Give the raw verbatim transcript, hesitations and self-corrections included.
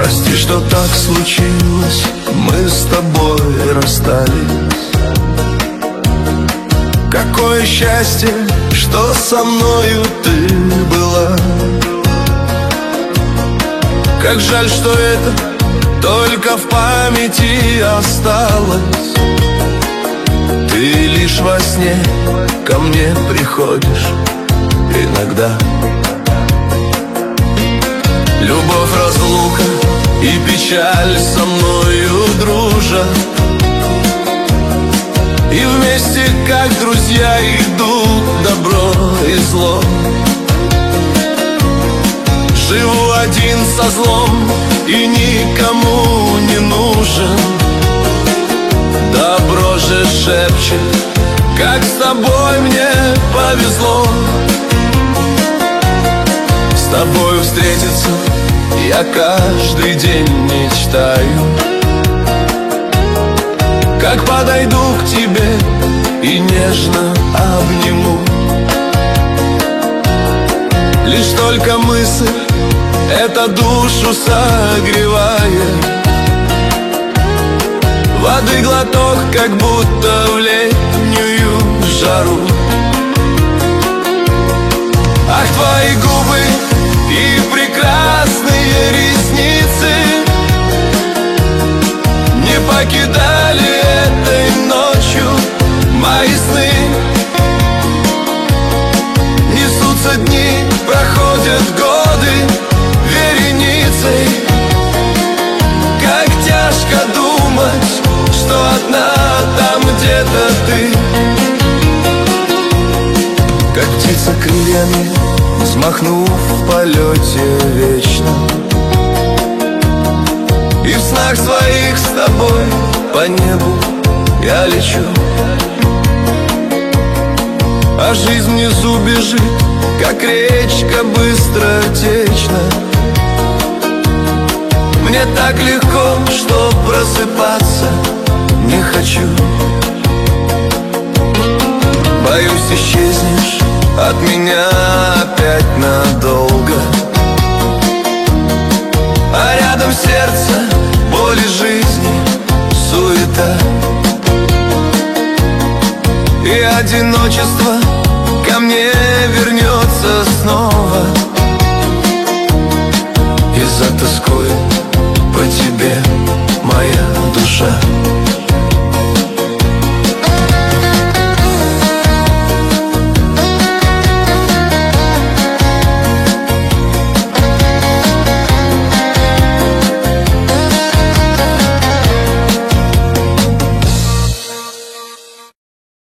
Прости, что так случилось, мы с тобой расстались. Какое счастье, что со мною ты была. Как жаль, что это только в памяти осталось. Ты лишь во сне ко мне приходишь иногда. Любовь, разлука и печаль со мною дружат, и вместе, как друзья, идут добро и зло. Живу один со злом и никому не нужен. Добро же шепчет, как с тобой мне повезло. С тобою встретиться я каждый день мечтаю. Как подойду к тебе и нежно обниму. Лишь только мысль эта душу согревает. Воды глоток, как будто в летнюю жару. Ах, твои губы и прекрасные ресницы не покидали этой ночью мои сны. Несутся дни, проходят годы вереницей. Как тяжко думать, что одна там где-то ты. Как птица крыльями, взмахнув в полете вечно, и в снах своих с тобой по небу я лечу. А жизнь внизу бежит, как речка быстротечна. Мне так легко, что просыпаться не хочу. Боюсь, исчезнешь от меня опять надолго, а рядом сердце, боли жизни, суета. И одиночество ко мне вернется снова. И затоскует по тебе моя душа.